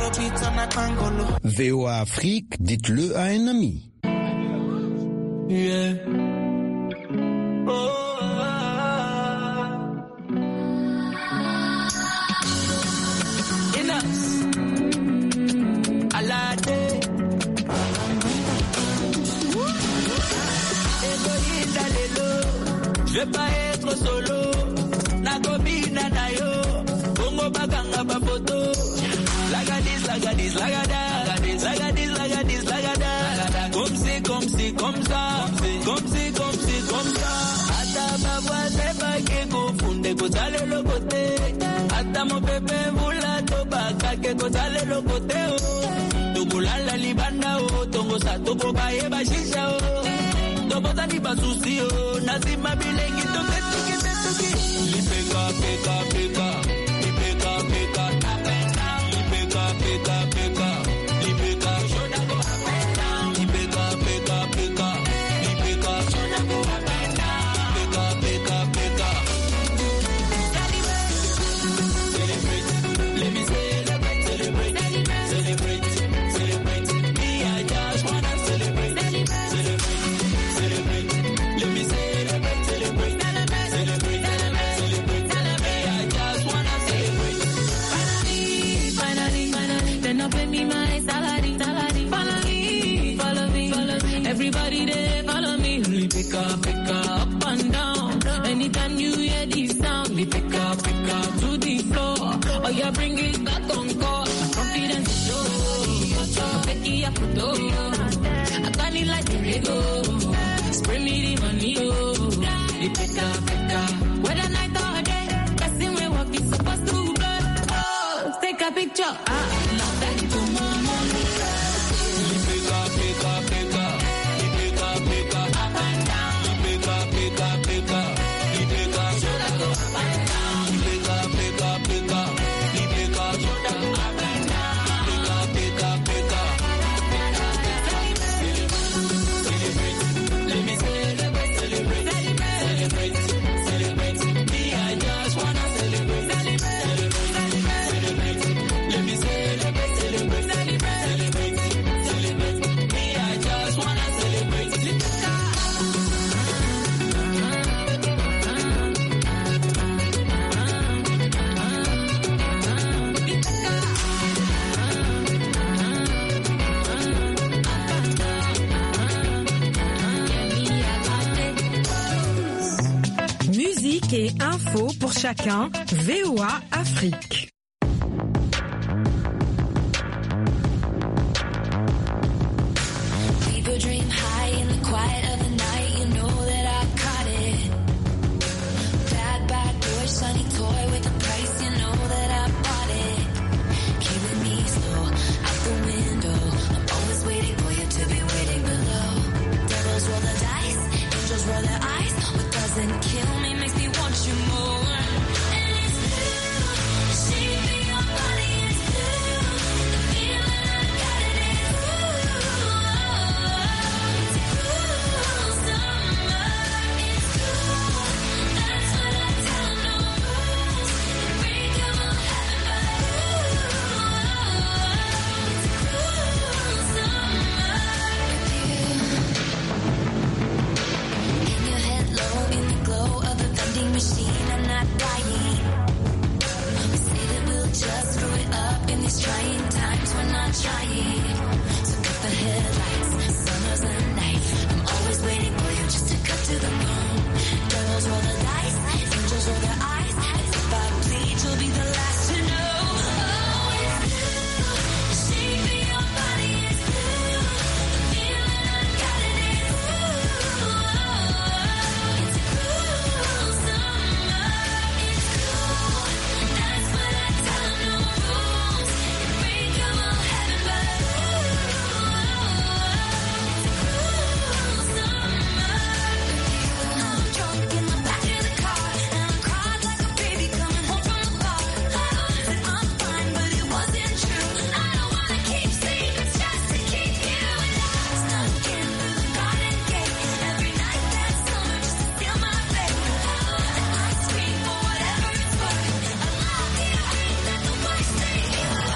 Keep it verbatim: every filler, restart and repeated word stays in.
V O A Afrique, dites-le à un ami. Yeah. Oh, je vais pas être solo. Nakobi nanayo, bongo baganga ba photo. Lagadis, lagadis, lagada, lagadis, lagadis, lagada. Comme c'est, comme c'est, comme ça, comme c'est, comme c'est, comme ça. Ata ma voix c'est pas que confunde, que sale le côté. Ata mon bébé voula toba, que que sale le côté. Tugula la libanda o, tongo sa tobo baye ba shisha o. Tobota ni basusio, nazima bilengi toke toke toke. Lipeka peka peka, lipeka peka, lipeka peka peka, lipeka shoda go up and down. Lipeka peka peka, lipeka shoda go up and down. Peka peka peka. Celebrate, let me celebrate, celebrate, celebrate, celebrate. Me I just wanna celebrate, celebrate. Everybody there, follow me. We pick up, pick up, up and down. Anytime you hear this sound, we pick up, pick up to the floor. Oh, yeah, bring it back on call. Confidence is show. Becky, I put I got it like a Lego. Spray me the money, oh. We pick up, pick up. Whether night or day, passing we walk is supposed to blow. Oh, take a picture. Ah, love that to my money. We pick up, pick up, pick up. Et info pour chacun, V O A Afrique. People dream high in the quiet of the night, you know that I caught it. Bad, bad boy, shiny toy with a price, you know that I bought it. Killing me slow, out the window, I'm always waiting for you to be waiting below. Devils roll the dice, angels roll their eyes, what doesn't kill me makes me want you more. And it's blue, see me your body, it's blue. The feeling I got it is blue. It's cool summer, it's cool. That's what I tell no rules. Break 'em all heaven by It's cool summer with you. In your head low, in the glow of the vending machine, I'm not dying. We say that we'll just screw it up in these trying times, we're not trying. So cut the headlights, summer's the night. I'm always waiting for you just to cut to the bone. Devils roll the dice, angels roll their eyes. It's